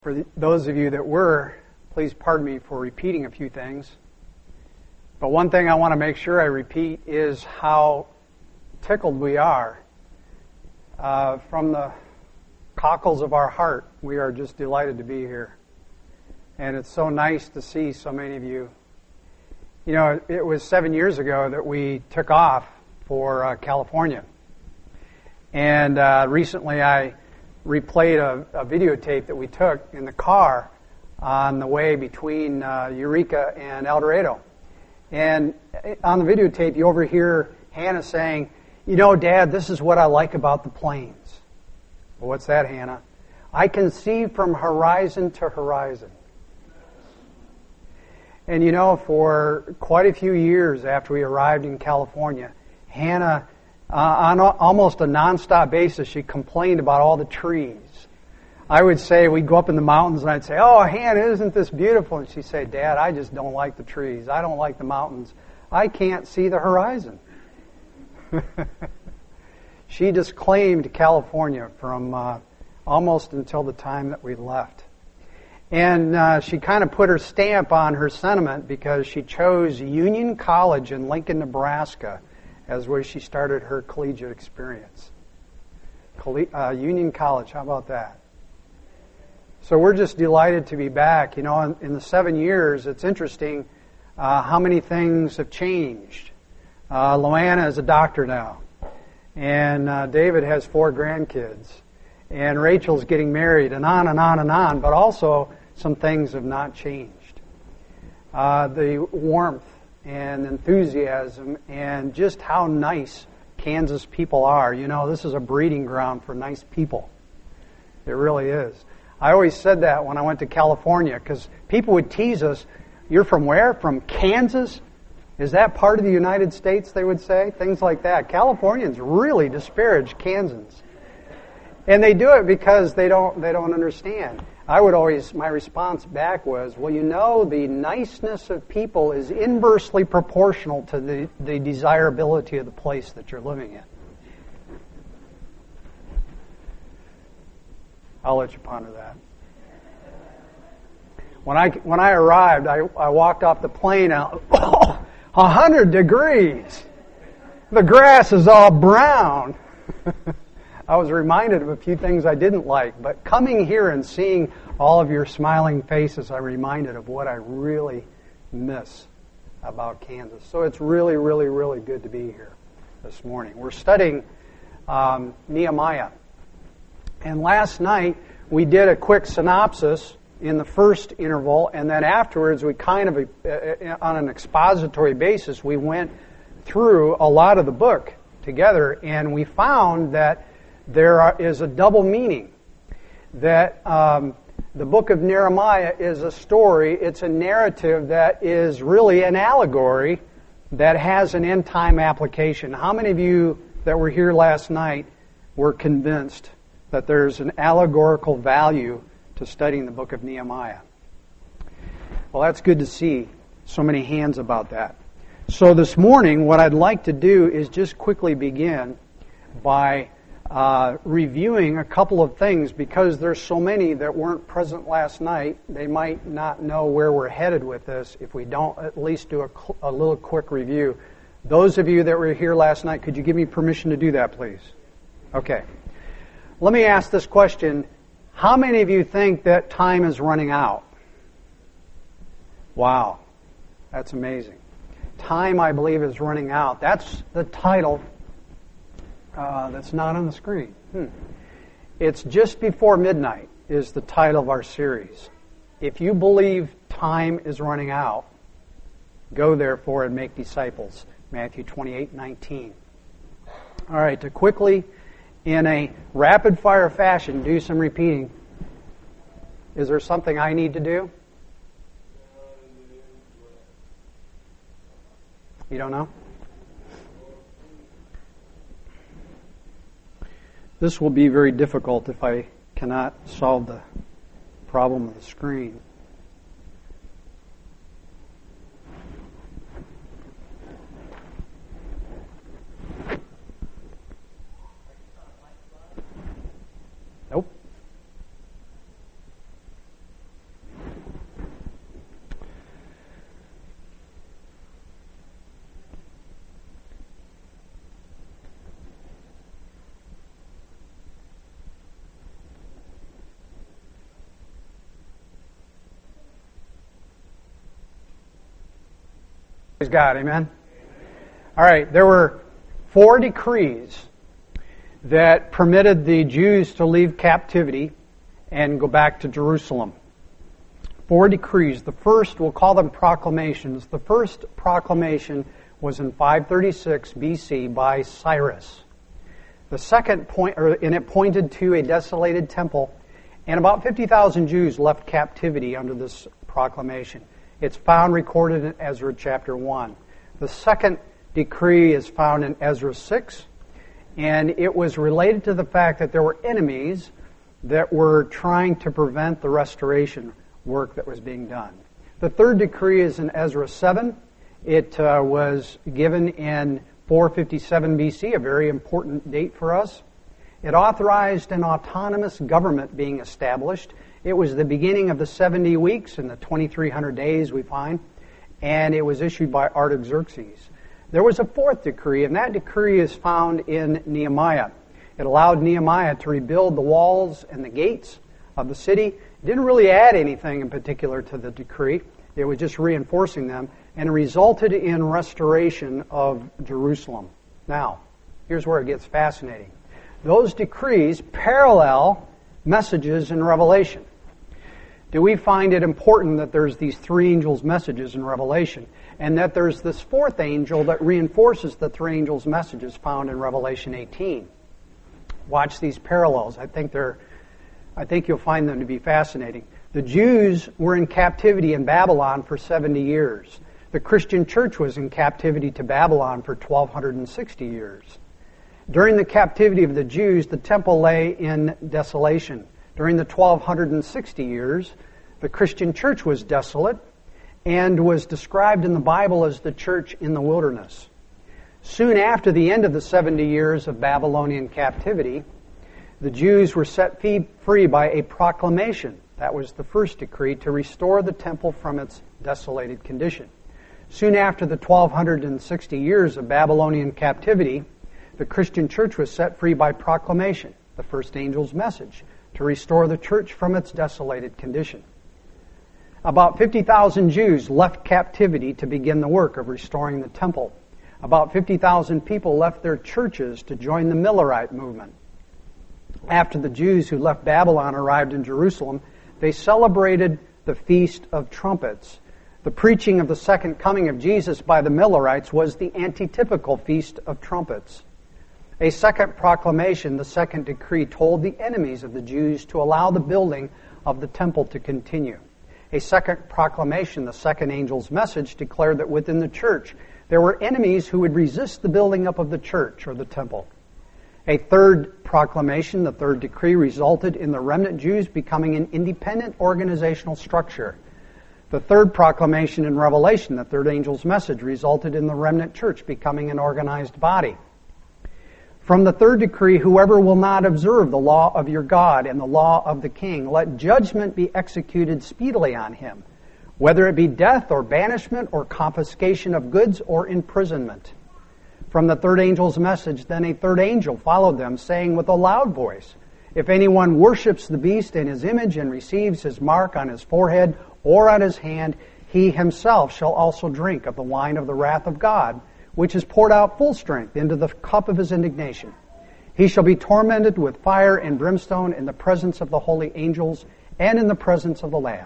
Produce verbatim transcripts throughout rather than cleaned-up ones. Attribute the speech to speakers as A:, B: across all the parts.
A: For the, those of you that were, please pardon me for repeating a few things. But one thing I want to make sure I repeat is how tickled we are. Uh, from the cockles of our heart, we are just delighted to be here. And it's so nice to see so many of you. You know, it was seven years ago that we took off for uh, California. And uh, recently I replayed a, a videotape that we took in the car on the way between uh, Eureka and El Dorado. And on the videotape, you overhear Hannah saying, "You know, Dad, this is what I like about the plains." Well, what's that, Hannah? "I can see from horizon to horizon." And you know, for quite a few years after we arrived in California, Hannah, uh, on a, almost a nonstop basis, she complained about all the trees. I would say, we'd go up in the mountains and I'd say, "Oh, Hannah, isn't this beautiful?" And she'd say, "Dad, I just don't like the trees. I don't like the mountains. I can't see the horizon." She disclaimed California from uh, almost until the time that we left. And uh, she kind of put her stamp on her sentiment because she chose Union College in Lincoln, Nebraska as where she started her collegiate experience. Colle- uh, Union College, how about that? So we're just delighted to be back. You know, in, in the seven years, it's interesting uh, how many things have changed. Uh, Loanna is a doctor now. And uh, David has four grandkids. And Rachel's getting married, and on and on and on. But also, some things have not changed. Uh, the warmth and enthusiasm and just how nice Kansas people are. You know, this is a breeding ground for nice people. It really is. I always said that when I went to California, because people would tease us, "You're from where? From Kansas? Is that part of the United States?" they would say. Things like that. Californians really disparage Kansans. And they do it because they don't they don't understand. I would always, my response back was, well, you know, the niceness of people is inversely proportional to the, the desirability of the place that you're living in. I'll let you ponder that. When I when I arrived, I, I walked off the plane out, oh, one hundred degrees. The grass is all brown. I was reminded of a few things I didn't like, but coming here and seeing all of your smiling faces, I'm reminded of what I really miss about Kansas. So it's really, really, really good to be here this morning. We're studying um, Nehemiah. And last night, we did a quick synopsis in the first interval, and then afterwards, we kind of, uh, on an expository basis, we went through a lot of the book together, and we found that there are, is a double meaning. That um, the book of Nehemiah is a story, it's a narrative that is really an allegory that has an end-time application. How many of you that were here last night were convinced that there's an allegorical value to studying the book of Nehemiah? Well, that's good to see so many hands about that. So this morning, what I'd like to do is just quickly begin by uh, reviewing a couple of things, because there's so many that weren't present last night. They might not know where we're headed with this if we don't at least do a, cl- a little quick review. Those of you that were here last night, could you give me permission to do that, please? Okay. Let me ask this question. How many of you think that time is running out? Wow. That's amazing. Time, I believe, is running out. That's the title uh, that's not on the screen. Hmm. It's Just Before Midnight is the title of our series. If you believe time is running out, go therefore and make disciples. Matthew twenty-eight nineteen. All right, to quickly, in a rapid-fire fashion, do some repeating. Is there something I need to do? You don't know? This will be very difficult if I cannot solve the problem of the screen. Nope. Praise God, amen? All right, there were four decrees that permitted the Jews to leave captivity and go back to Jerusalem. Four decrees. The first, we'll call them proclamations. The first proclamation was in five thirty-six B C by Cyrus. The second point, or, and it pointed to a desolated temple, and about fifty thousand Jews left captivity under this proclamation. It's found recorded in Ezra chapter one. The second decree is found in Ezra six, and it was related to the fact that there were enemies that were trying to prevent the restoration work that was being done. The third decree is in Ezra seven. It uh, was given in four fifty-seven B C, a very important date for us. It authorized an autonomous government being established. It was the beginning of the seventy weeks and the twenty-three hundred days we find, and it was issued by Artaxerxes. There was a fourth decree, and that decree is found in Nehemiah. It allowed Nehemiah to rebuild the walls and the gates of the city. It didn't really add anything in particular to the decree. It was just reinforcing them, and it resulted in restoration of Jerusalem. Now, here's where it gets fascinating. Those decrees parallel messages in Revelation. Do we find it important that there's these three angels' messages in Revelation, and that there's this fourth angel that reinforces the three angels' messages found in Revelation eighteen? Watch these parallels. I think they're, I think you'll find them to be fascinating. The Jews were in captivity in Babylon for seventy years. The Christian church was in captivity to Babylon for twelve sixty years. During the captivity of the Jews, the temple lay in desolation. During the twelve sixty years, the Christian church was desolate and was described in the Bible as the church in the wilderness. Soon after the end of the seventy years of Babylonian captivity, the Jews were set free by a proclamation. That was the first decree, to restore the temple from its desolated condition. Soon after the twelve sixty years of Babylonian captivity, the Christian church was set free by proclamation, the first angel's message, to restore the church from its desolated condition. About fifty thousand Jews left captivity to begin the work of restoring the temple. About fifty thousand people left their churches to join the Millerite movement. After the Jews who left Babylon arrived in Jerusalem, they celebrated the Feast of Trumpets. The preaching of the second coming of Jesus by the Millerites was the antitypical Feast of Trumpets. A second proclamation, the second decree, told the enemies of the Jews to allow the building of the temple to continue. A second proclamation, the second angel's message, declared that within the church there were enemies who would resist the building up of the church or the temple. A third proclamation, the third decree, resulted in the remnant Jews becoming an independent organizational structure. The third proclamation in Revelation, the third angel's message, resulted in the remnant church becoming an organized body. From the third decree, whoever will not observe the law of your God and the law of the king, let judgment be executed speedily on him, whether it be death or banishment or confiscation of goods or imprisonment. From the third angel's message, then a third angel followed them, saying with a loud voice, if anyone worships the beast in his image and receives his mark on his forehead or on his hand, he himself shall also drink of the wine of the wrath of God, which is poured out full strength into the cup of his indignation. He shall be tormented with fire and brimstone in the presence of the holy angels and in the presence of the Lamb.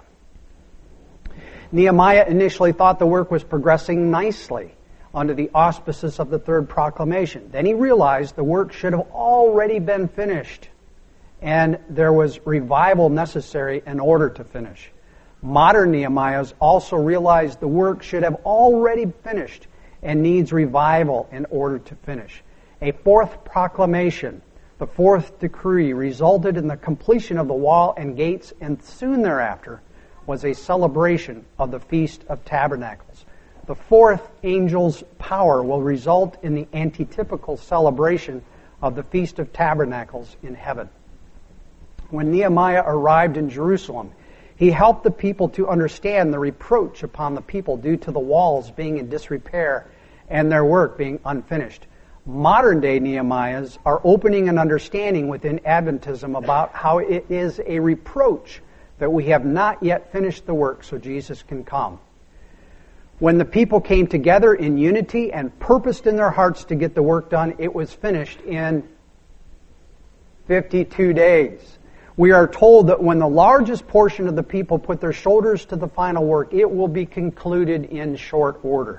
A: Nehemiah initially thought the work was progressing nicely under the auspices of the third proclamation. Then he realized the work should have already been finished, and there was revival necessary in order to finish. Modern Nehemiahs also realized the work should have already finished and needs revival in order to finish. A fourth proclamation, the fourth decree, resulted in the completion of the wall and gates, and soon thereafter was a celebration of the Feast of Tabernacles. The fourth angel's power will result in the antitypical celebration of the Feast of Tabernacles in heaven. When Nehemiah arrived in Jerusalem, he helped the people to understand the reproach upon the people due to the walls being in disrepair and their work being unfinished. Modern-day Nehemiahs are opening an understanding within Adventism about how it is a reproach that we have not yet finished the work so Jesus can come. When the people came together in unity and purposed in their hearts to get the work done, it was finished in fifty-two days. We are told that when the largest portion of the people put their shoulders to the final work, it will be concluded in short order.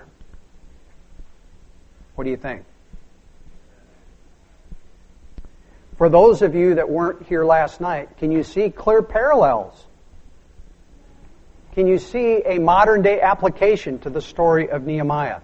A: What do you think? For those of you that weren't here last night, can you see clear parallels? Can you see a modern day application to the story of Nehemiah?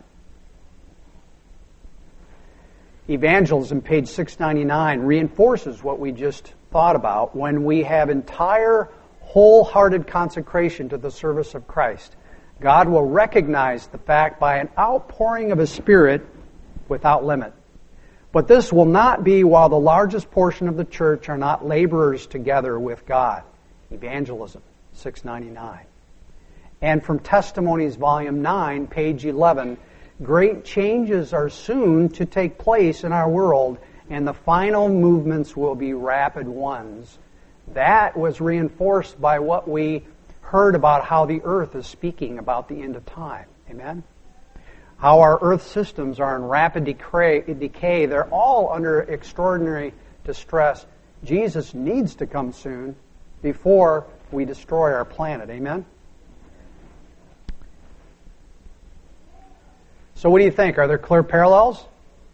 A: Evangelism, page six ninety-nine, reinforces what we just thought about. When we have entire, wholehearted consecration to the service of Christ, God will recognize the fact by an outpouring of His Spirit without limit. But this will not be while the largest portion of the church are not laborers together with God. Evangelism, six ninety-nine. And from Testimonies, volume nine, page eleven, great changes are soon to take place in our world, and the final movements will be rapid ones. That was reinforced by what we heard about how the earth is speaking about the end of time. Amen? How our earth systems are in rapid decay. They're all under extraordinary distress. Jesus needs to come soon before we destroy our planet. Amen? So what do you think? Are there clear parallels?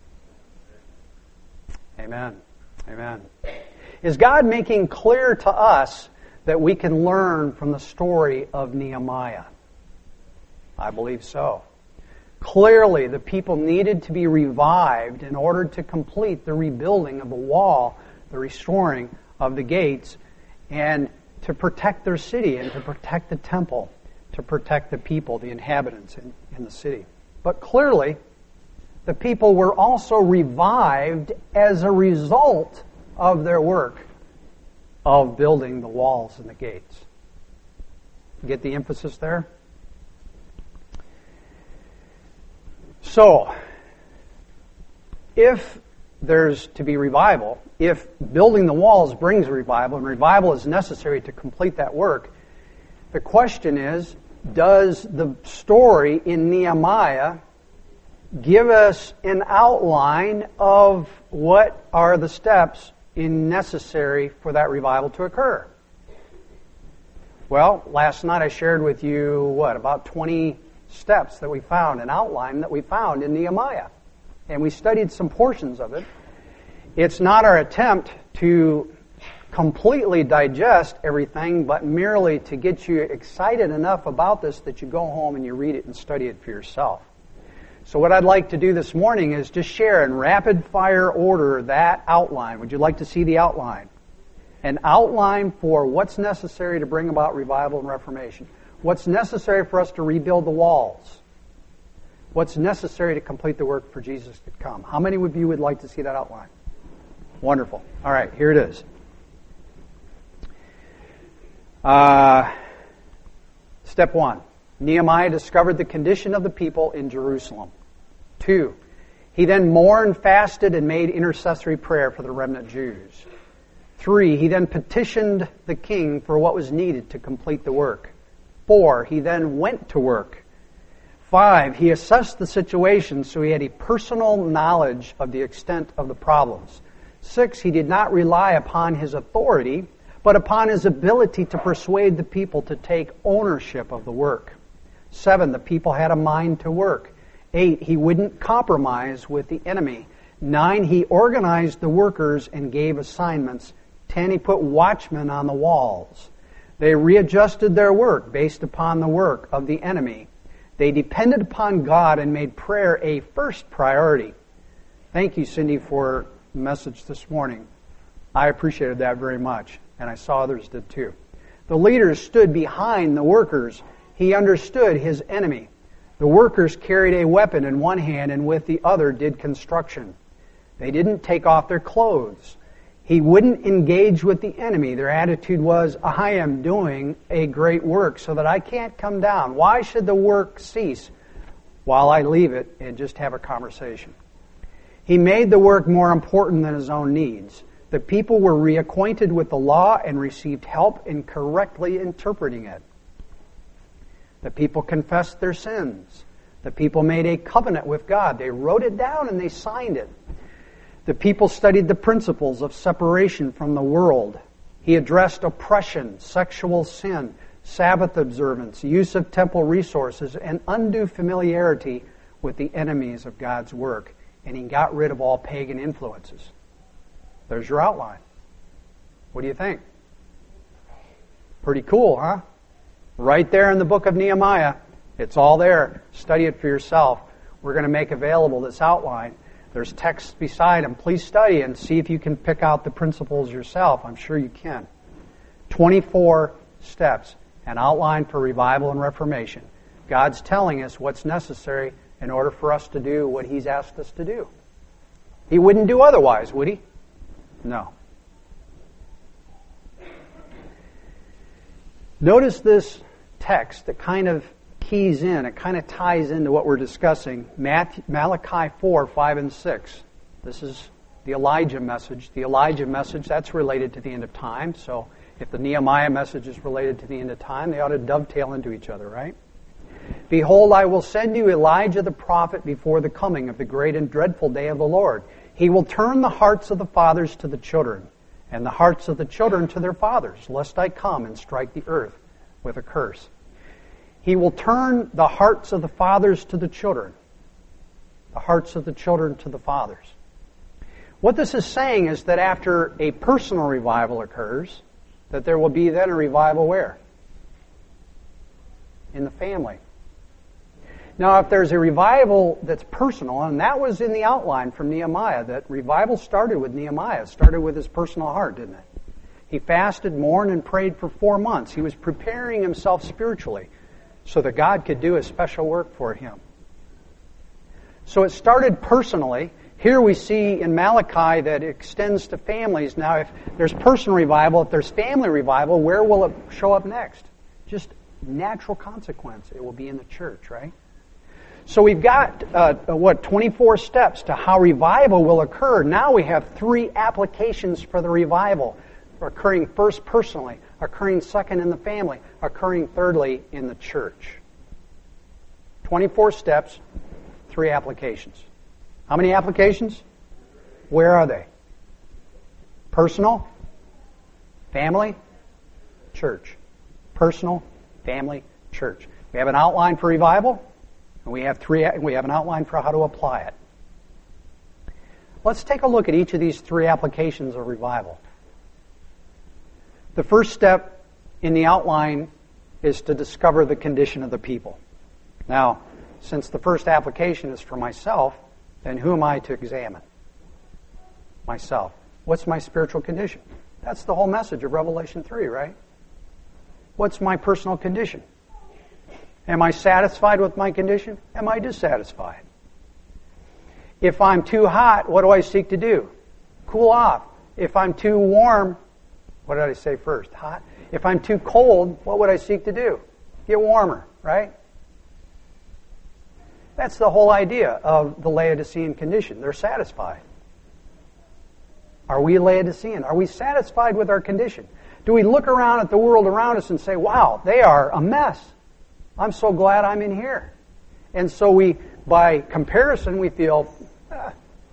A: Amen. Amen. Is God making clear to us that we can learn from the story of Nehemiah? I believe so. Clearly, the people needed to be revived in order to complete the rebuilding of the wall, the restoring of the gates, and to protect their city and to protect the temple, to protect the people, the inhabitants in, in the city. But clearly, the people were also revived as a result of their work of building the walls and the gates. Get the emphasis there? So, if there's to be revival, if building the walls brings revival, and revival is necessary to complete that work, the question is, does the story in Nehemiah give us an outline of what are the steps in necessary for that revival to occur? Well, last night I shared with you, what, about twenty steps that we found, an outline that we found in Nehemiah. And we studied some portions of it. It's not our attempt to completely digest everything, but merely to get you excited enough about this that you go home and you read it and study it for yourself. So what I'd like to do this morning is just share in rapid fire order that outline. Would you like to see the outline? An outline for what's necessary to bring about revival and reformation. What's necessary for us to rebuild the walls. What's necessary to complete the work for Jesus to come. How many of you would like to see that outline? Wonderful. All right, here it is. Uh, step one. Nehemiah discovered the condition of the people in Jerusalem. Two. He then mourned, fasted, and made intercessory prayer for the remnant Jews. Three. He then petitioned the king for what was needed to complete the work. Four. He then went to work. Five. He assessed the situation so he had a personal knowledge of the extent of the problems. Six. He did not rely upon his authority, but upon his ability to persuade the people to take ownership of the work. Seven, the people had a mind to work. Eight, he wouldn't compromise with the enemy. Nine, he organized the workers and gave assignments. Ten, he put watchmen on the walls. They readjusted their work based upon the work of the enemy. They depended upon God and made prayer a first priority. Thank you, Cindy, for the message this morning. I appreciated that very much. And I saw others did too. The leaders stood behind the workers. He understood his enemy. The workers carried a weapon in one hand and with the other did construction. They didn't take off their clothes. He wouldn't engage with the enemy. Their attitude was, I am doing a great work so that I can't come down. Why should the work cease while I leave it and just have a conversation? He made the work more important than his own needs. The people were reacquainted with the law and received help in correctly interpreting it. The people confessed their sins. The people made a covenant with God. They wrote it down and they signed it. The people studied the principles of separation from the world. He addressed oppression, sexual sin, Sabbath observance, use of temple resources, and undue familiarity with the enemies of God's work. And he got rid of all pagan influences. There's your outline. What do you think? Pretty cool, huh? Right there in the book of Nehemiah. It's all there. Study it for yourself. We're going to make available this outline. There's texts beside them. Please study and see if you can pick out the principles yourself. I'm sure you can. twenty-four steps. An outline for revival and reformation. God's telling us what's necessary in order for us to do what He's asked us to do. He wouldn't do otherwise, would He? No. Notice this text that kind of keys in, it kind of ties into what we're discussing. Matthew, Malachi four, five, and six. This is the Elijah message. The Elijah message, that's related to the end of time. So if the Nehemiah message is related to the end of time, they ought to dovetail into each other, right? Behold, I will send you Elijah the prophet before the coming of the great and dreadful day of the Lord. He will turn the hearts of the fathers to the children, and the hearts of the children to their fathers, lest I come and strike the earth with a curse. He will turn the hearts of the fathers to the children, the hearts of the children to the fathers. What this is saying is that after a personal revival occurs, that there will be then a revival where? In the family. Now, if there's a revival that's personal, and that was in the outline from Nehemiah, that revival started with Nehemiah. It started with his personal heart, didn't it? He fasted, mourned, and prayed for four months. He was preparing himself spiritually so that God could do a special work for him. So it started personally. Here we see in Malachi that it extends to families. Now, if there's personal revival, if there's family revival, where will it show up next? Just natural consequence. It will be in the church, right? So we've got, uh, what, twenty-four steps to how revival will occur. Now we have three applications for the revival. Occurring first personally, occurring second in the family, occurring thirdly in the church. twenty-four steps, three applications. How many applications? Where are they? Personal, family, church. Personal, family, church. We have an outline for revival, and we have three. We have an outline for how to apply it. Let's take a look at each of these three applications of revival. The first step in the outline is to discover the condition of the people. Now, since the first application is for myself, then who am I to examine? Myself. What's my spiritual condition? That's the whole message of Revelation three, right? What's my personal condition? Am I satisfied with my condition? Am I dissatisfied? If I'm too hot, what do I seek to do? Cool off. If I'm too warm, what did I say first? Hot? If I'm too cold, what would I seek to do? Get warmer, right? That's the whole idea of the Laodicean condition. They're satisfied. Are we Laodicean? Are we satisfied with our condition? Do we look around at the world around us and say, wow, they are a mess. I'm so glad I'm in here. And so we, by comparison, we feel, ah,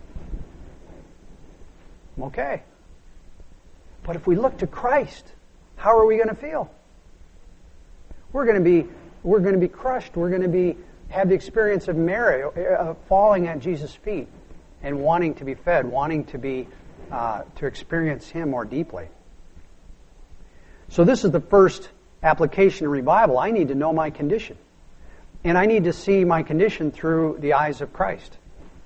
A: I'm okay. But if we look to Christ, how are we going to feel? We're going to be, we're going to be crushed. We're going to be have the experience of Mary uh, falling at Jesus' feet and wanting to be fed, wanting to be uh, to experience Him more deeply. So this is the first application of revival. I need to know my condition, and I need to see my condition through the eyes of Christ.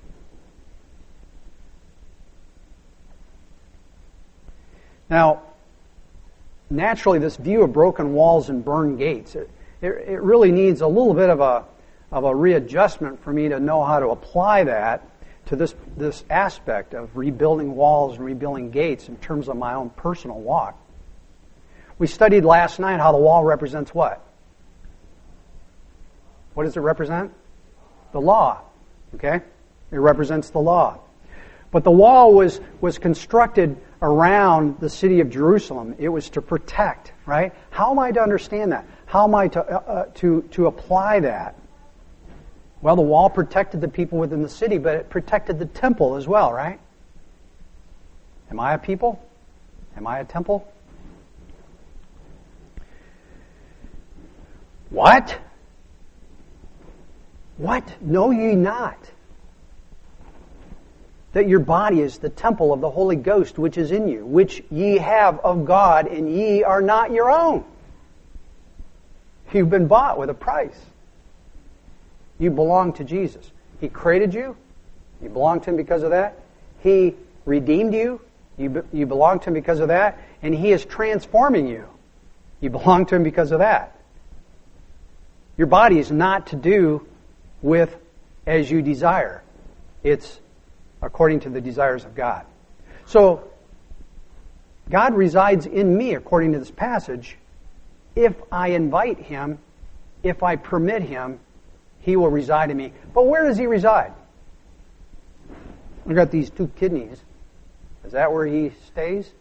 A: Now, naturally, this view of broken walls and burned gates, it, it, it really needs a little bit of a of a readjustment for me to know how to apply that to this this aspect of rebuilding walls and rebuilding gates in terms of my own personal walk. We studied last night how the wall represents what? What does it represent? The law. Okay? It represents the law. But the wall was, was constructed around the city of Jerusalem. It was to protect, right? How am I to understand that? How am I to uh, to to apply that? Well, the wall protected the people within the city, but it protected the temple as well, right? Am I a people? Am I a temple? What? What? Know ye not that your body is the temple of the Holy Ghost which is in you, which ye have of God, and ye are not your own? You've been bought with a price. You belong to Jesus. He created you. You belong to Him because of that. He redeemed you. You, be, you belong to Him because of that. And He is transforming you. You belong to Him because of that. Your body is not to do with as you desire. It's according to the desires of God. So, God resides in me, according to this passage. If I invite Him, if I permit Him, He will reside in me. But where does He reside? I've got these two kidneys. Is that where He stays?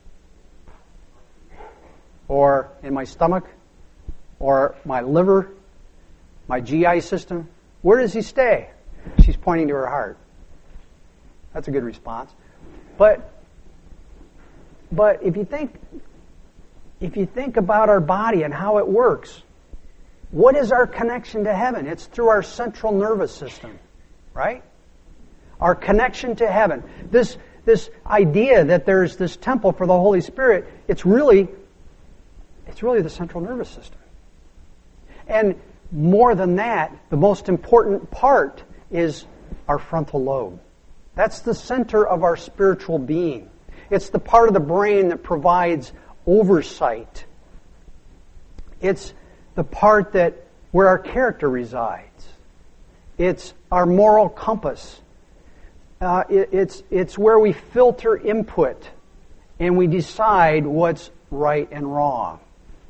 A: Or in my stomach? Or my liver? My G I system? Where does He stay? She's pointing to her heart. That's a good response. But but if you think if you think about our body and how it works, what is our connection to heaven? It's through our central nervous system, right? Our connection to heaven. This this idea that there's this temple for the Holy Spirit, it's really it's really the central nervous system. And more than that, the most important part is our frontal lobe. That's the center of our spiritual being. It's the part of the brain that provides oversight. It's the part that where our character resides. It's our moral compass. Uh, it, it's it's where we filter input and we decide what's right and wrong.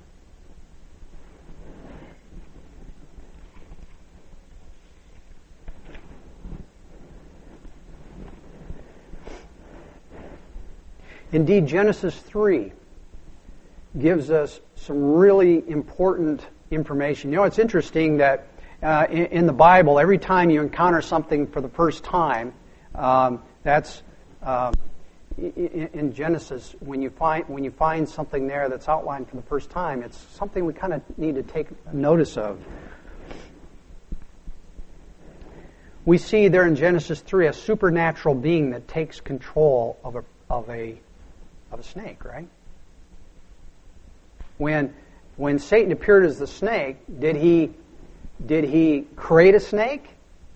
A: Indeed, Genesis three gives us some really important information. You know, it's interesting that uh, in, in the Bible, every time you encounter something for the first time, um, that's uh, in, in Genesis when you find when you find something there that's outlined for the first time. It's something we kind of need to take notice of. We see there in Genesis three a supernatural being that takes control of a of a of a snake, right? When when Satan appeared as the snake, did he did he create a snake?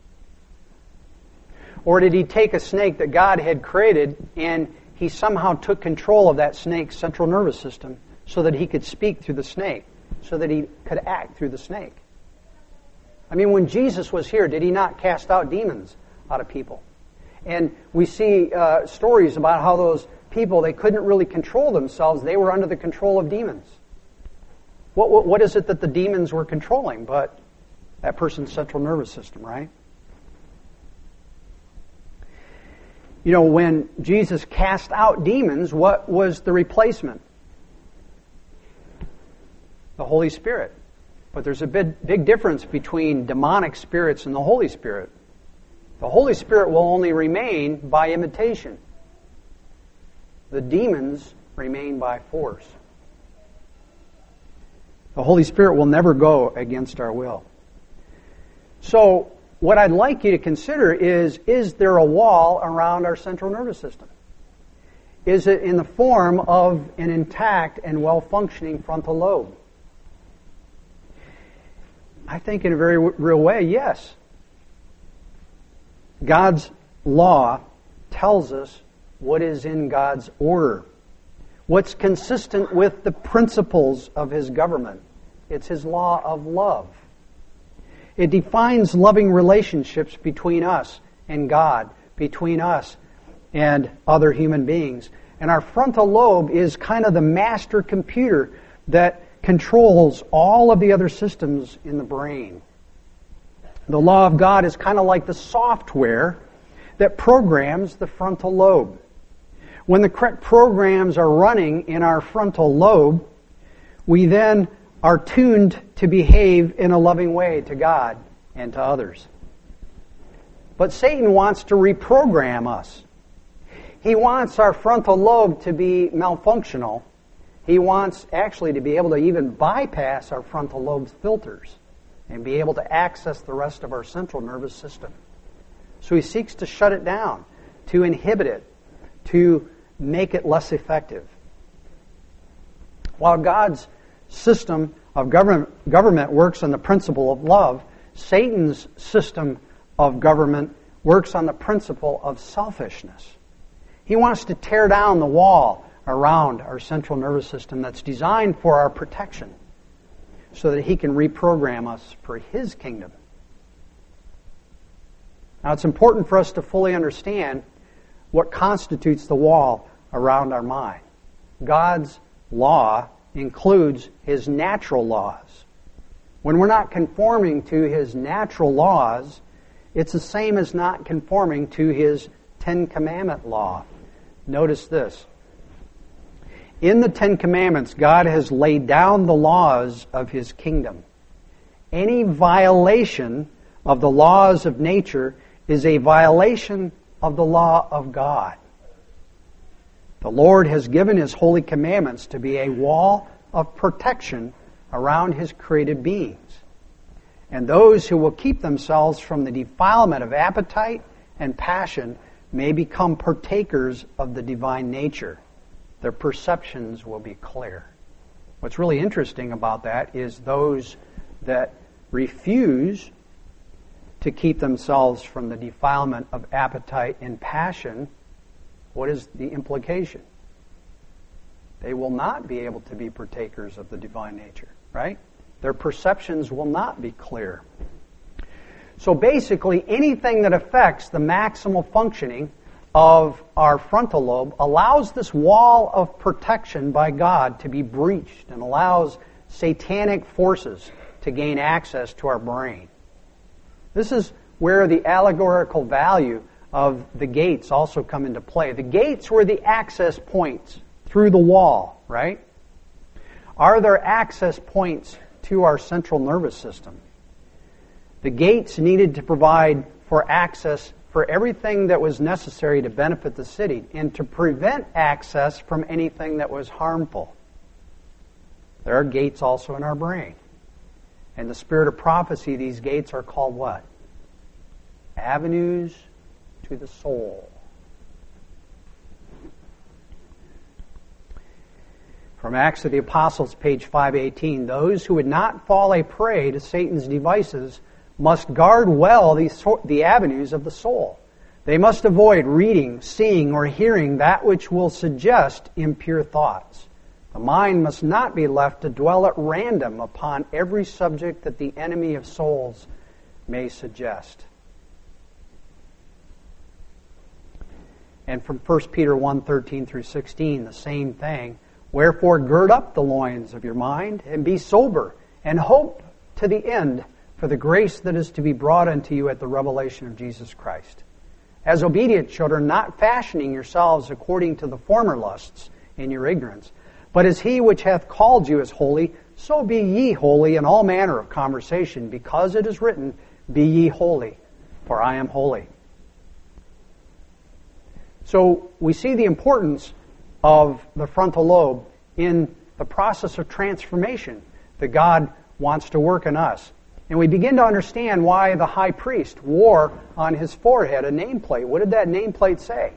A: Or did he take a snake that God had created and he somehow took control of that snake's central nervous system so that he could speak through the snake, so that he could act through the snake? I mean, when Jesus was here, did He not cast out demons out of people? And we see uh, stories about how those people, they couldn't really control themselves. They were under the control of demons. What, what, what is it that the demons were controlling but that person's central nervous system, right? You know, when Jesus cast out demons, what was the replacement? The Holy Spirit. But there's a big, big difference between demonic spirits and the Holy Spirit. The Holy Spirit will only remain by imitation. The demons remain by force. The Holy Spirit will never go against our will. So, what I'd like you to consider is, is there a wall around our central nervous system? Is it in the form of an intact and well-functioning frontal lobe? I think in a very real way, yes. God's law tells us what is in God's order, what's consistent with the principles of His government. It's His law of love. It defines loving relationships between us and God, between us and other human beings. And our frontal lobe is kind of the master computer that controls all of the other systems in the brain. The law of God is kind of like the software that programs the frontal lobe. When the correct programs are running in our frontal lobe, we then are tuned to behave in a loving way to God and to others. But Satan wants to reprogram us. He wants our frontal lobe to be malfunctional. He wants actually to be able to even bypass our frontal lobe's filters and be able to access the rest of our central nervous system. So he seeks to shut it down, to inhibit it, to make it less effective. While God's system of government, government works on the principle of love, Satan's system of government works on the principle of selfishness. He wants to tear down the wall around our central nervous system that's designed for our protection so that he can reprogram us for his kingdom. Now, it's important for us to fully understand what constitutes the wall around our mind. God's law includes his natural laws. When we're not conforming to his natural laws, it's the same as not conforming to his Ten Commandment law. Notice this. In the Ten Commandments, God has laid down the laws of his kingdom. Any violation of the laws of nature is a violation of the law of God. The Lord has given his holy commandments to be a wall of protection around his created beings. And those who will keep themselves from the defilement of appetite and passion may become partakers of the divine nature. Their perceptions will be clear. What's really interesting about that is those that refuse to keep themselves from the defilement of appetite and passion, what is the implication? They will not be able to be partakers of the divine nature, right? Their perceptions will not be clear. So basically, anything that affects the maximal functioning of our frontal lobe allows this wall of protection by God to be breached and allows satanic forces to gain access to our brain. This is where the allegorical value of the gates also come into play. The gates were the access points through the wall, right? Are there access points to our central nervous system? The gates needed to provide for access for everything that was necessary to benefit the city and to prevent access from anything that was harmful. There are gates also in our brain. In the spirit of prophecy, these gates are called what? Avenues to the soul. From Acts of the Apostles, page five eighteen, those who would not fall a prey to Satan's devices must guard well the, the avenues of the soul. They must avoid reading, seeing, or hearing that which will suggest impure thoughts. The mind must not be left to dwell at random upon every subject that the enemy of souls may suggest. And from First Peter one, thirteen through sixteen, the same thing. Wherefore gird up the loins of your mind, and be sober, and hope to the end for the grace that is to be brought unto you at the revelation of Jesus Christ. As obedient children, not fashioning yourselves according to the former lusts in your ignorance, but as he which hath called you is holy, so be ye holy in all manner of conversation, because it is written, Be ye holy, for I am holy. So we see the importance of the frontal lobe in the process of transformation that God wants to work in us. And we begin to understand why the high priest wore on his forehead a nameplate. What did that nameplate say?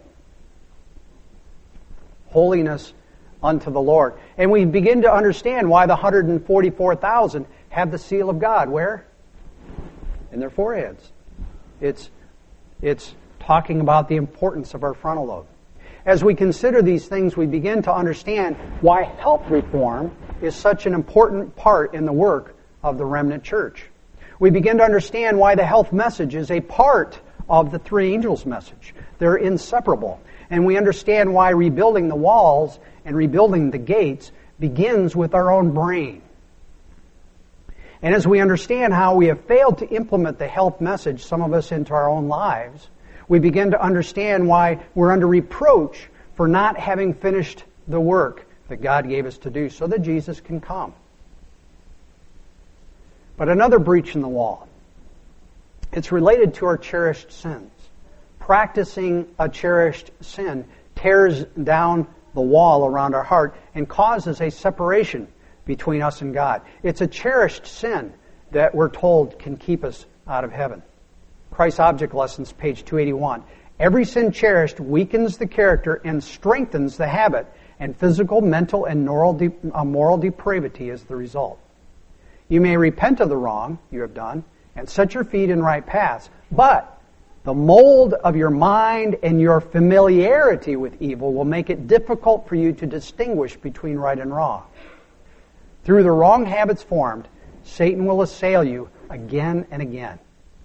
A: Holiness unto the Lord. And we begin to understand why the one hundred forty-four thousand have the seal of God. Where? In their foreheads. It's, it's talking about the importance of our frontal lobe. As we consider these things, we begin to understand why health reform is such an important part in the work of the remnant church. We begin to understand why the health message is a part of the three angels' message. They're inseparable. And we understand why rebuilding the walls and rebuilding the gates begins with our own brain. And as we understand how we have failed to implement the health message, some of us, into our own lives, we begin to understand why we're under reproach for not having finished the work that God gave us to do so that Jesus can come. But another breach in the wall It's related to our cherished sins. Practicing a cherished sin tears down the wall around our heart and causes a separation between us and God. It's a cherished sin that we're told can keep us out of heaven. Christ's Object Lessons, page two eighty-one. Every sin cherished weakens the character and strengthens the habit, and physical, mental, and moral, de- uh, moral depravity is the result. You may repent of the wrong you have done and set your feet in right paths, but the mold of your mind and your familiarity with evil will make it difficult for you to distinguish between right and wrong. Through the wrong habits formed, Satan will assail you again and again.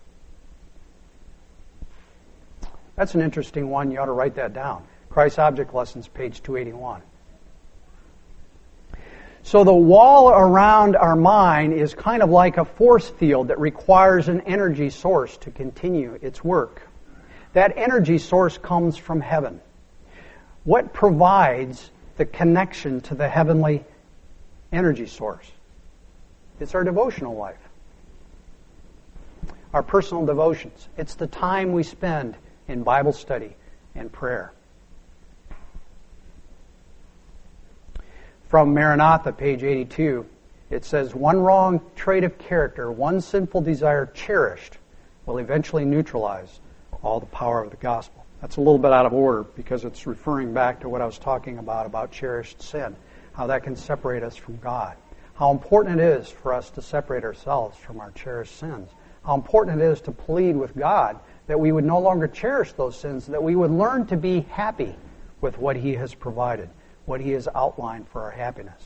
A: That's an interesting one. You ought to write that down. Christ's Object Lessons, page two eighty-one. So the wall around our mind is kind of like a force field that requires an energy source to continue its work. That energy source comes from heaven. What provides the connection to the heavenly energy source? It's our devotional life. Our personal devotions. It's the time we spend in Bible study and prayer. From Maranatha, page eighty-two, it says, one wrong trait of character, one sinful desire cherished, will eventually neutralize all the power of the gospel. That's a little bit out of order because it's referring back to what I was talking about, about cherished sin, how that can separate us from God, how important it is for us to separate ourselves from our cherished sins, how important it is to plead with God that we would no longer cherish those sins, that we would learn to be happy with what He has provided, what He has outlined for our happiness.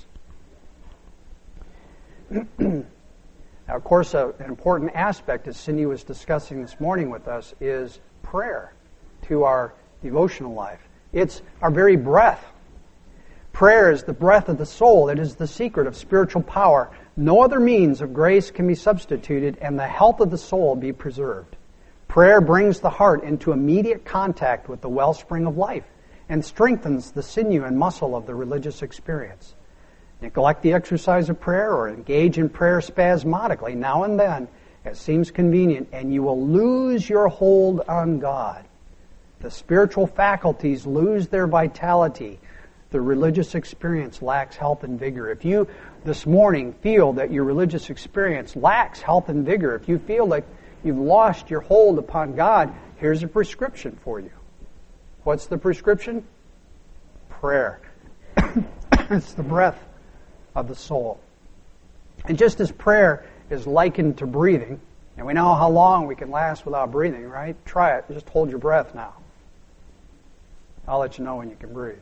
A: Now, of course, a, an important aspect, as Cindy was discussing this morning with us, is prayer to our devotional life. It's our very breath. Prayer is the breath of the soul. It is the secret of spiritual power. No other means of grace can be substituted, and the health of the soul be preserved. Prayer brings the heart into immediate contact with the wellspring of life and strengthens the sinew and muscle of the religious experience. Neglect the exercise of prayer or engage in prayer spasmodically now and then as seems convenient, and you will lose your hold on God. The spiritual faculties lose their vitality. The religious experience lacks health and vigor. If you this morning feel that your religious experience lacks health and vigor, if you feel like you've lost your hold upon God, here's a prescription for you. What's the prescription? Prayer. It's the breath of the soul. And just as prayer is likened to breathing, and we know how long we can last without breathing, right? Try it. Just hold your breath now. I'll let you know when you can breathe.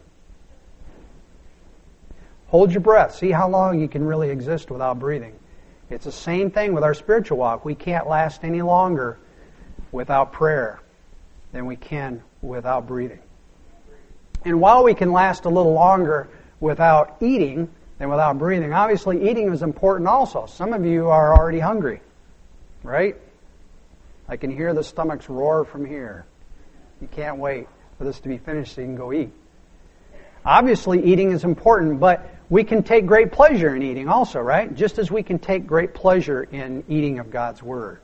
A: Hold your breath. See how long you can really exist without breathing. It's the same thing with our spiritual walk. We can't last any longer without prayer than we can without breathing. And while we can last a little longer without eating than without breathing, obviously eating is important also. Some of you are already hungry, right? I can hear the stomachs roar from here. You can't wait for this to be finished so you can go eat. Obviously eating is important, but we can take great pleasure in eating also, right? Just as we can take great pleasure in eating of God's Word.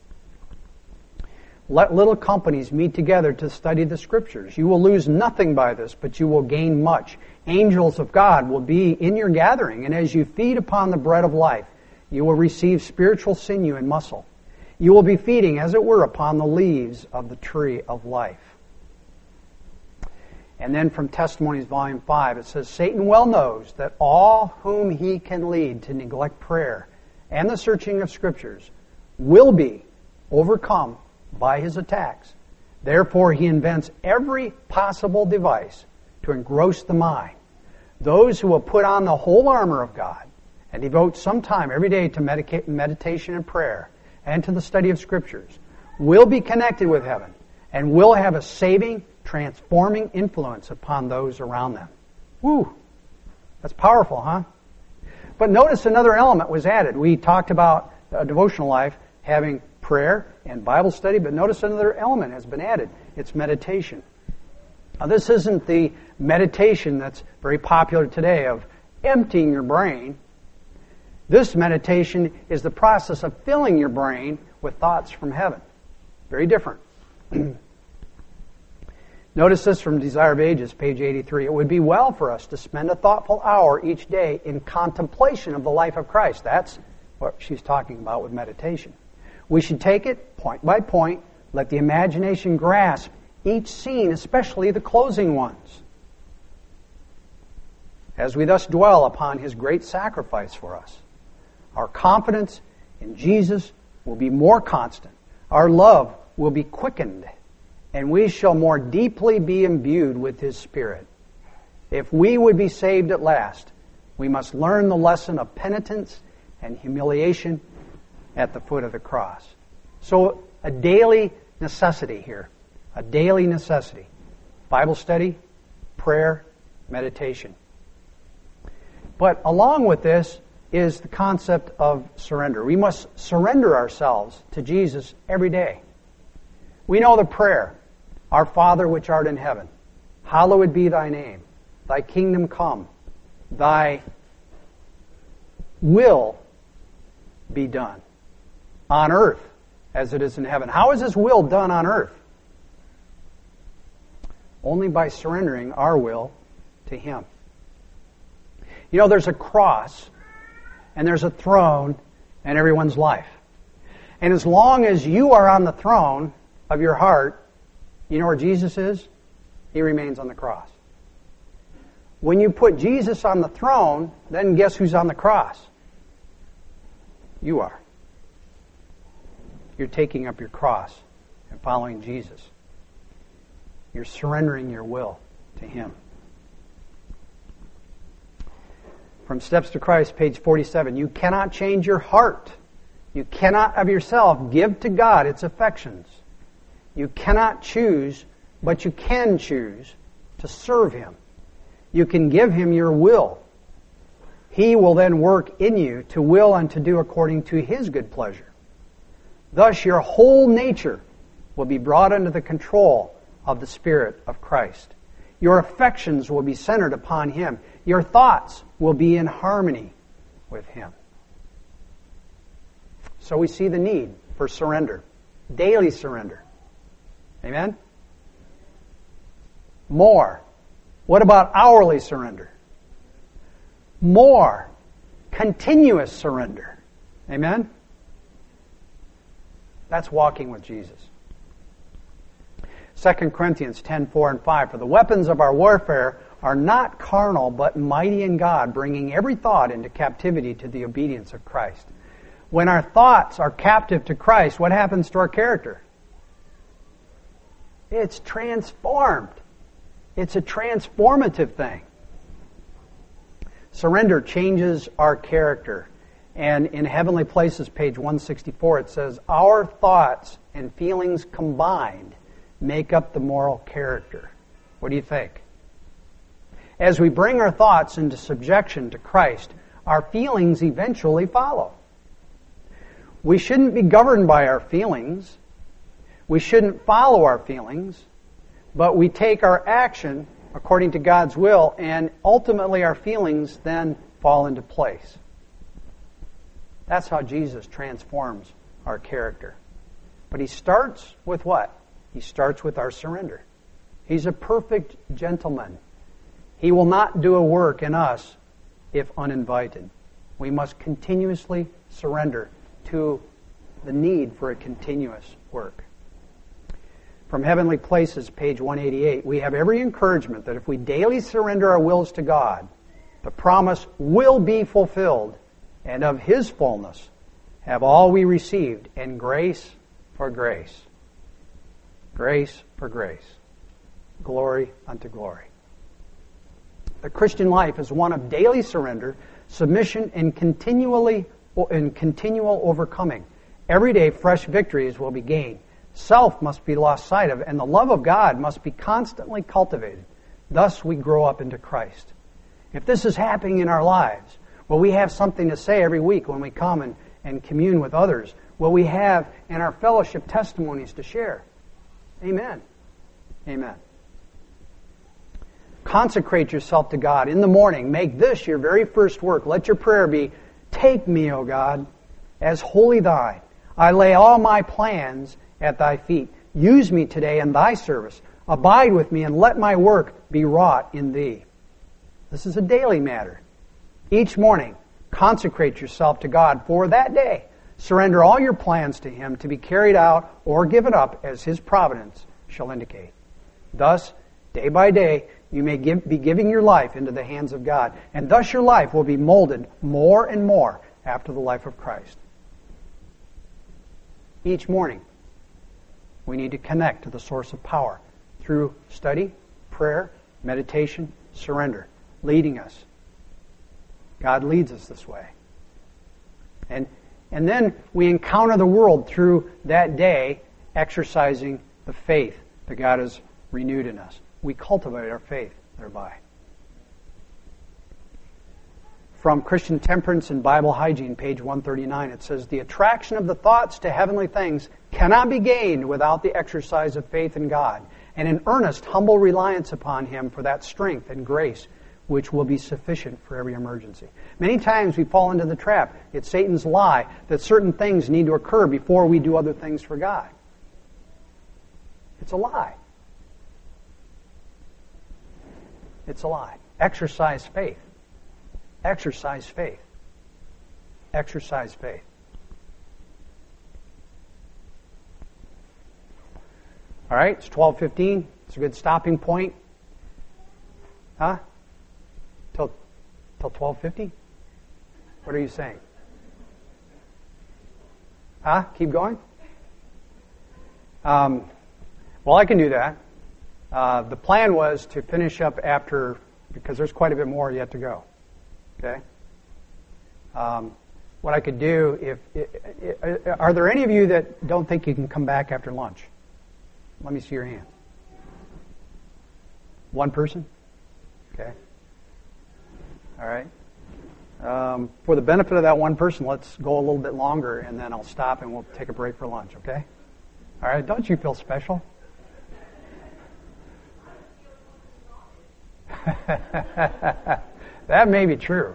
A: Let little companies meet together to study the Scriptures. You will lose nothing by this, but you will gain much. Angels of God will be in your gathering, and as you feed upon the bread of life, you will receive spiritual sinew and muscle. You will be feeding, as it were, upon the leaves of the tree of life. And then from Testimonies, Volume five, it says, Satan well knows that all whom he can lead to neglect prayer and the searching of Scriptures will be overcome by his attacks. Therefore, he invents every possible device to engross the mind. Those who will put on the whole armor of God and devote some time every day to medica- meditation and prayer and to the study of Scriptures will be connected with heaven and will have a saving, transforming influence upon those around them. Woo! That's powerful, huh? But notice another element was added. We talked about a devotional life having prayer and Bible study, but notice another element has been added. It's meditation. Now, this isn't the meditation that's very popular today of emptying your brain. This meditation is the process of filling your brain with thoughts from heaven. Very different. Notice this from Desire of Ages, page eighty-three. It would be well for us to spend a thoughtful hour each day in contemplation of the life of Christ. That's what she's talking about with meditation. We should take it point by point, let the imagination grasp each scene, especially the closing ones. As we thus dwell upon His great sacrifice for us, our confidence in Jesus will be more constant. Our love will be quickened, and we shall more deeply be imbued with His Spirit. If we would be saved at last, we must learn the lesson of penitence and humiliation at the foot of the cross. So, a daily necessity here. A daily necessity. Bible study, prayer, meditation. But along with this is the concept of surrender. We must surrender ourselves to Jesus every day. We know the prayer, Our Father which art in heaven, hallowed be thy name. Thy kingdom come. Thy will be done on earth as it is in heaven. How is His will done on earth? Only by surrendering our will to Him. You know, there's a cross and there's a throne in everyone's life. And as long as you are on the throne of your heart, you know where Jesus is? He remains on the cross. When you put Jesus on the throne, then guess who's on the cross? You are. You're taking up your cross and following Jesus. You're surrendering your will to Him. From Steps to Christ, page forty-seven, you cannot change your heart. You cannot of yourself give to God its affections. You cannot choose, but you can choose to serve Him. You can give Him your will. He will then work in you to will and to do according to His good pleasure. Thus your whole nature will be brought under the control of the Spirit of Christ. Your affections will be centered upon Him. Your thoughts will be in harmony with Him. So we see the need for surrender. Daily surrender. Amen? More. What about hourly surrender? More. Continuous surrender. Amen? That's walking with Jesus. Second Corinthians ten, four and five. For the weapons of our warfare are not carnal, but mighty in God, bringing every thought into captivity to the obedience of Christ. When our thoughts are captive to Christ, what happens to our character? It's transformed. It's a transformative thing. Surrender changes our character. And in Heavenly Places, page one sixty-four, it says, our thoughts and feelings combined make up the moral character. What do you think? As we bring our thoughts into subjection to Christ, our feelings eventually follow. We shouldn't be governed by our feelings. We shouldn't follow our feelings. But we take our action according to God's will, and ultimately our feelings then fall into place. That's how Jesus transforms our character. But He starts with what? He starts with our surrender. He's a perfect gentleman. He will not do a work in us if uninvited. We must continuously surrender to the need for a continuous work. From Heavenly Places, page one eighty-eight, we have every encouragement that if we daily surrender our wills to God, the promise will be fulfilled, and of His fullness have all we received, and grace for grace. Grace for grace. Glory unto glory. The Christian life is one of daily surrender, submission, and continually and continual overcoming. Every day, fresh victories will be gained. Self must be lost sight of, and the love of God must be constantly cultivated. Thus, we grow up into Christ. If this is happening in our lives, will we have something to say every week when we come and, and commune with others? Will we have in our fellowship testimonies to share? Amen. Amen. Consecrate yourself to God in the morning. Make this your very first work. Let your prayer be, take me, O God, as wholly thine. I lay all my plans at thy feet. Use me today in thy service. Abide with me and let my work be wrought in thee. This is a daily matter. Each morning, consecrate yourself to God for that day. Surrender all your plans to Him to be carried out or given up as His providence shall indicate. Thus, day by day, you may give, be giving your life into the hands of God, and thus your life will be molded more and more after the life of Christ. Each morning, we need to connect to the source of power through study, prayer, meditation, surrender, leading us. God leads us this way. And, and then we encounter the world through that day, exercising the faith that God has renewed in us. We cultivate our faith thereby. From Christian Temperance and Bible Hygiene, page one thirty-nine, it says, the attraction of the thoughts to heavenly things cannot be gained without the exercise of faith in God and an earnest, humble reliance upon Him for that strength and grace which will be sufficient for every emergency. Many times we fall into the trap. It's Satan's lie that certain things need to occur before we do other things for God. It's a lie. It's a lie. Exercise faith. Exercise faith. Exercise faith. All right, it's twelve fifteen. It's a good stopping point. Huh? Till till twelve fifty? What are you saying? Huh? Keep going? Um, well, I can do that. Uh, the plan was to finish up after, because there's quite a bit more yet to go. Okay? Um, what I could do, if, if are there any of you that don't think you can come back after lunch? Let me see your hand. One person? Okay. All right. Um, for the benefit of that one person, let's go a little bit longer, and then I'll stop and we'll take a break for lunch, okay? All right. Don't you feel special? That may be true.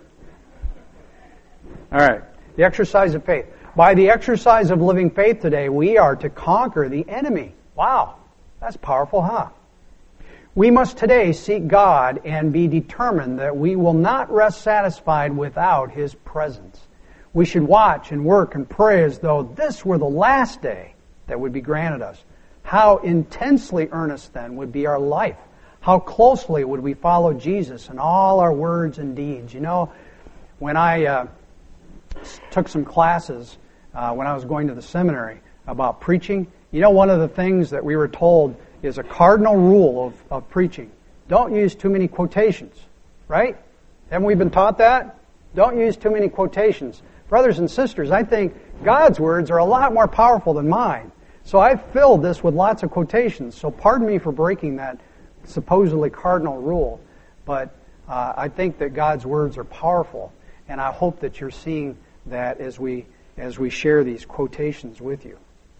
A: All right. The exercise of faith. By the exercise of living faith today, we are to conquer the enemy. Wow. That's powerful, huh? We must today seek God and be determined that we will not rest satisfied without His presence. We should watch and work and pray as though this were the last day that would be granted us. How intensely earnest then would be our life. How closely would we follow Jesus in all our words and deeds. You know, when I uh, took some classes uh, when I was going to the seminary about preaching, you know, one of the things that we were told is a cardinal rule of, of preaching. Don't use too many quotations, right? Haven't we been taught that? Don't use too many quotations. Brothers and sisters, I think God's words are a lot more powerful than mine. So I've filled this with lots of quotations. So pardon me for breaking that supposedly cardinal rule. But uh, I think that God's words are powerful. And I hope that you're seeing that as we as we share these quotations with you.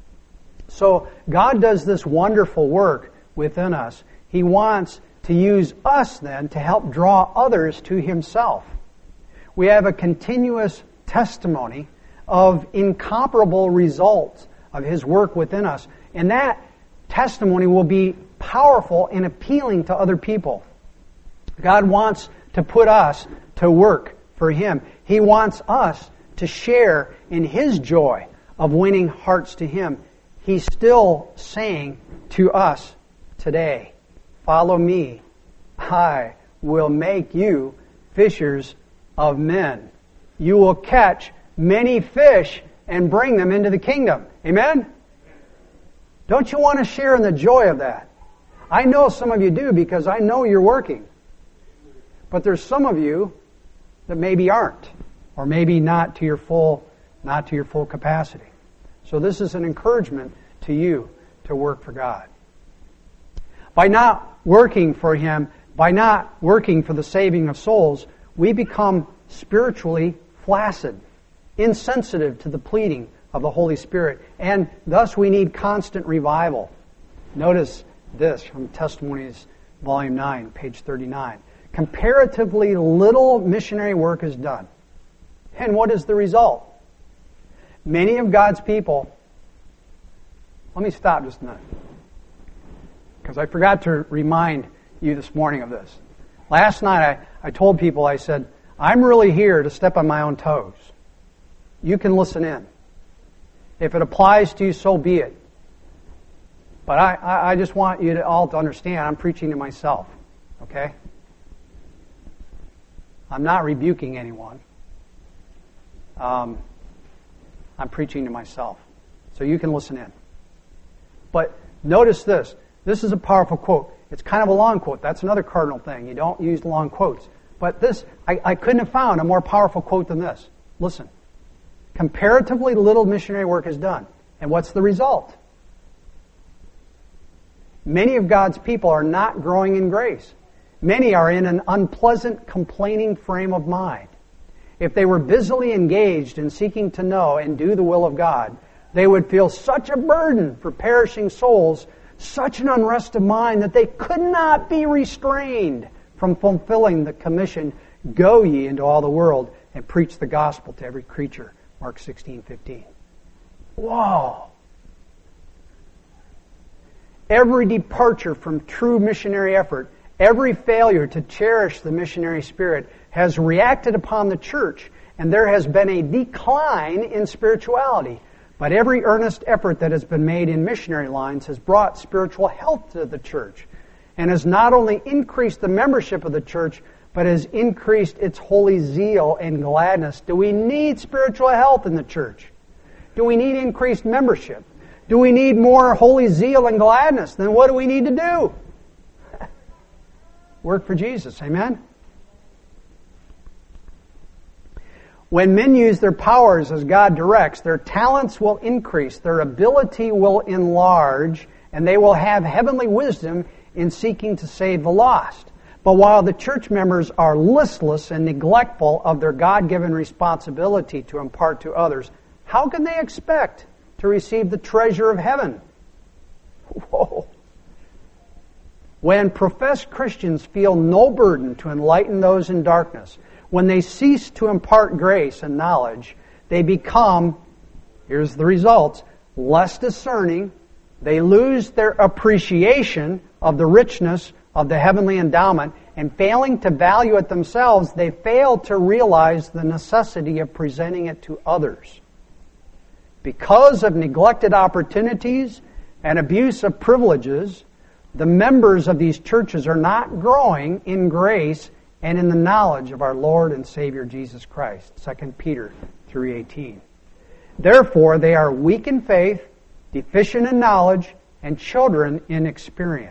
A: So God does this wonderful work within us. He wants to use us then to help draw others to Himself. We have a continuous testimony of incomparable results of His work within us. And that testimony will be powerful and appealing to other people. God wants to put us to work for Him. He wants us to share in His joy of winning hearts to Him. He's still saying to us today, follow me. I will make you fishers of men. You will catch many fish and bring them into the kingdom. Amen? Don't you want to share in the joy of that? I know some of you do because I know you're working. But there's some of you that maybe aren't, or maybe not to your full, not to your full capacity. So this is an encouragement to you to work for God. By not working for Him, by not working for the saving of souls, we become spiritually flaccid, insensitive to the pleading of the Holy Spirit, and thus we need constant revival. Notice this from Testimonies, Volume nine, page thirty-nine. Comparatively little missionary work is done. And what is the result? Many of God's people Let me stop just a minute. Because I forgot to remind you this morning of this. Last night I, I told people, I said, I'm really here to step on my own toes. You can listen in. If it applies to you, so be it. But I, I, I just want you to all to understand, I'm preaching to myself. Okay? I'm not rebuking anyone. Um, I'm preaching to myself. So you can listen in. But notice this. This is a powerful quote. It's kind of a long quote. That's another cardinal thing. You don't use long quotes. But this, I, I couldn't have found a more powerful quote than this. Listen. Comparatively little missionary work is done. And what's the result? Many of God's people are not growing in grace. Many are in an unpleasant, complaining frame of mind. If they were busily engaged in seeking to know and do the will of God, they would feel such a burden for perishing souls, such an unrest of mind that they could not be restrained from fulfilling the commission, go ye into all the world and preach the gospel to every creature. Mark sixteen fifteen. Whoa! Every departure from true missionary effort, every failure to cherish the missionary spirit has reacted upon the church, and there has been a decline in spirituality. But every earnest effort that has been made in missionary lines has brought spiritual health to the church, and has not only increased the membership of the church, but has increased its holy zeal and gladness. Do we need spiritual health in the church? Do we need increased membership? Do we need more holy zeal and gladness? Then what do we need to do? Work for Jesus. Amen? When men use their powers as God directs, their talents will increase, their ability will enlarge, and they will have heavenly wisdom in seeking to save the lost. But while the church members are listless and neglectful of their God-given responsibility to impart to others, how can they expect to receive the treasure of heaven? Whoa. When professed Christians feel no burden to enlighten those in darkness, when they cease to impart grace and knowledge, they become, here's the results, less discerning. They lose their appreciation of the richness of the heavenly endowment, and failing to value it themselves, they fail to realize the necessity of presenting it to others. Because of neglected opportunities and abuse of privileges, the members of these churches are not growing in grace and in the knowledge of our Lord and Savior Jesus Christ. Second Peter three eighteen. Therefore, they are weak in faith, deficient in knowledge, and children in experience.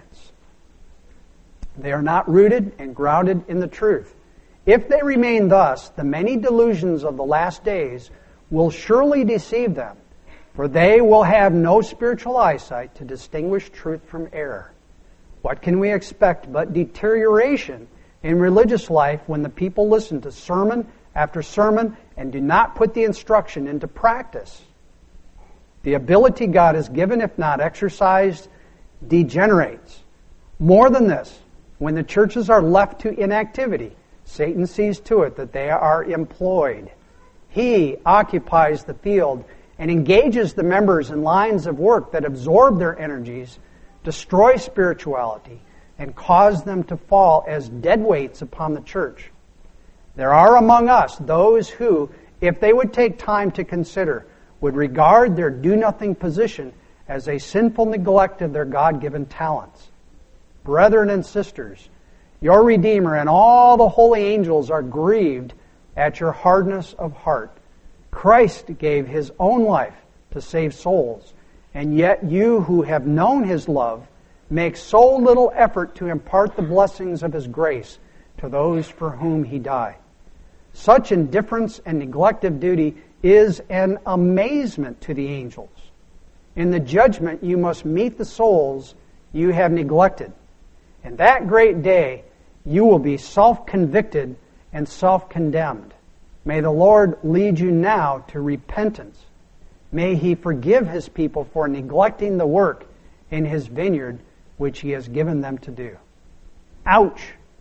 A: They are not rooted and grounded in the truth. If they remain thus, the many delusions of the last days will surely deceive them, for they will have no spiritual eyesight to distinguish truth from error. What can we expect but deterioration in religious life when the people listen to sermon after sermon and do not put the instruction into practice? The ability God has given, if not exercised, degenerates. More than this, when the churches are left to inactivity, Satan sees to it that they are employed. He occupies the field and engages the members in lines of work that absorb their energies, destroy spirituality, and cause them to fall as dead weights upon the church. There are among us those who, if they would take time to consider, would regard their do-nothing position as a sinful neglect of their God-given talents. Brethren and sisters, your Redeemer and all the holy angels are grieved at your hardness of heart. Christ gave His own life to save souls, and yet you who have known His love make so little effort to impart the blessings of His grace to those for whom He died. Such indifference and neglect of duty is an amazement to the angels. In the judgment you must meet the souls you have neglected. In that great day you will be self-convicted and self-condemned. May the Lord lead you now to repentance. May He forgive His people for neglecting the work in His vineyard which He has given them to do. Ouch!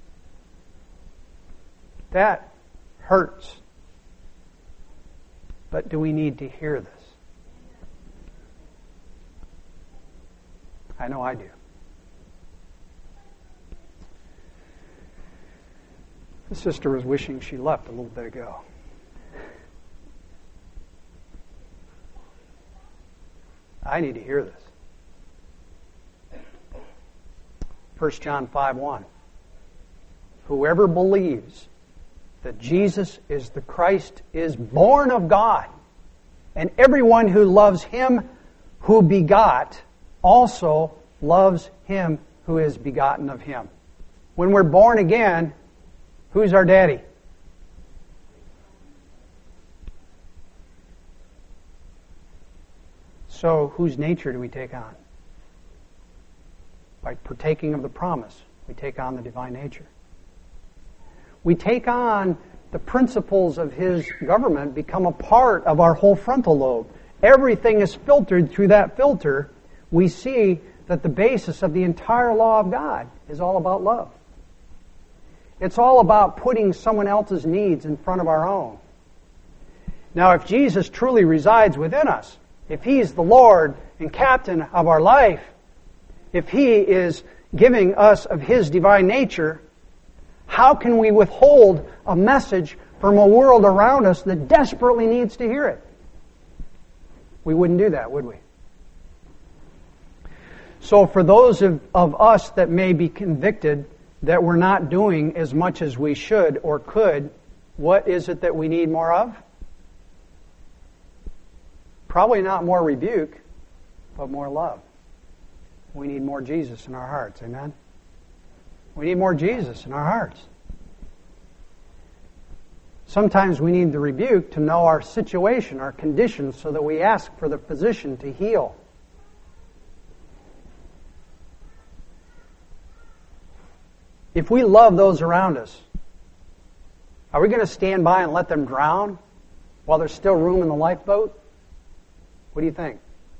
A: That hurts. But do we need to hear this? I know I do. The sister was wishing she left a little bit ago. I need to hear this. First John five one. Whoever believes that Jesus is the Christ is born of God, and everyone who loves him who begot also loves him who is begotten of him. When we're born again, who's our daddy? So, whose nature do we take on? By partaking of the promise, we take on the divine nature. We take on the principles of his government, become a part of our whole frontal lobe. Everything is filtered through that filter. We see that the basis of the entire law of God is all about love. It's all about putting someone else's needs in front of our own. Now, if Jesus truly resides within us, if he's the Lord and captain of our life, if he is giving us of his divine nature, how can we withhold a message from a world around us that desperately needs to hear it? We wouldn't do that, would we? So for those of, of us that may be convicted that we're not doing as much as we should or could, what is it that we need more of? Probably not more rebuke, but more love. We need more Jesus in our hearts, amen? We need more Jesus in our hearts. Sometimes we need the rebuke to know our situation, our condition, so that we ask for the physician to heal. If we love those around us, are we going to stand by and let them drown while there's still room in the lifeboat? What do you think?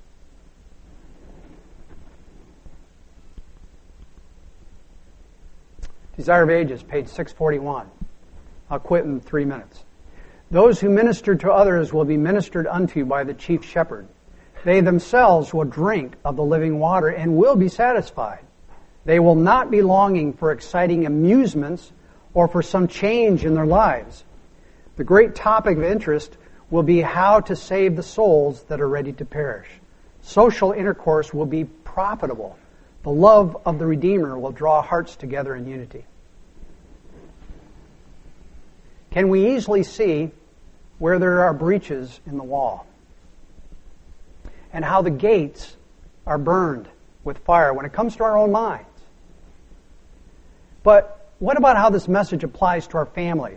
A: Desire of Ages, page six forty-one. I'll quit in three minutes. Those who minister to others will be ministered unto by the chief shepherd. They themselves will drink of the living water and will be satisfied. They will not be longing for exciting amusements or for some change in their lives. The great topic of interest will be how to save the souls that are ready to perish. Social intercourse will be profitable. The love of the Redeemer will draw hearts together in unity. Can we easily see where there are breaches in the wall? And how the gates are burned with fire when it comes to our own minds? But what about how this message applies to our families?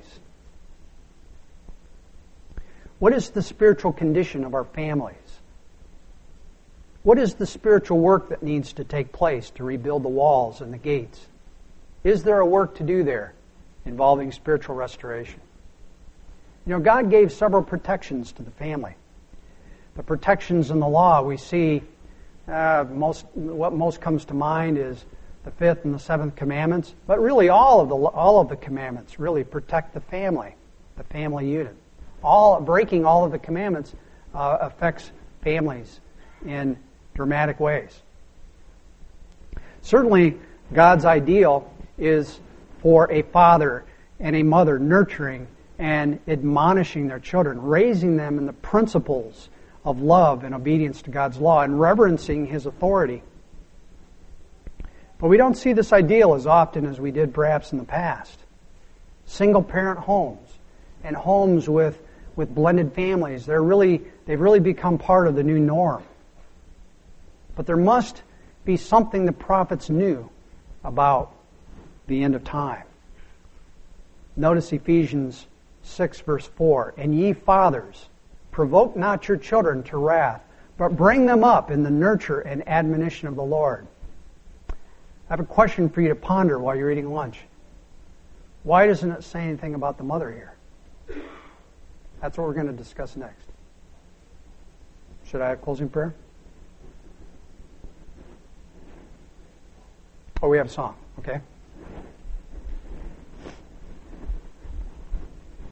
A: What is the spiritual condition of our families? What is the spiritual work that needs to take place to rebuild the walls and the gates? Is there a work to do there involving spiritual restoration? You know, God gave several protections to the family. The protections in the law we see, uh, most what most comes to mind is the fifth and the seventh commandments. But really, all of the all of the commandments really protect the family, the family unit. All breaking all of the commandments uh, affects families in dramatic ways. Certainly, God's ideal is for a father and a mother nurturing and admonishing their children, raising them in the principles of love and obedience to God's law and reverencing His authority. But we don't see this ideal as often as we did perhaps in the past. Single-parent homes and homes with, with blended families, they're really, they've really become part of the new norm. But there must be something the prophets knew about the end of time. Notice Ephesians six verse four, "And ye fathers, provoke not your children to wrath, but bring them up in the nurture and admonition of the Lord." I have a question for you to ponder while you're eating lunch. Why doesn't it say anything about the mother here? That's what we're going to discuss next. Should I have closing prayer? Oh, we have a song. Okay.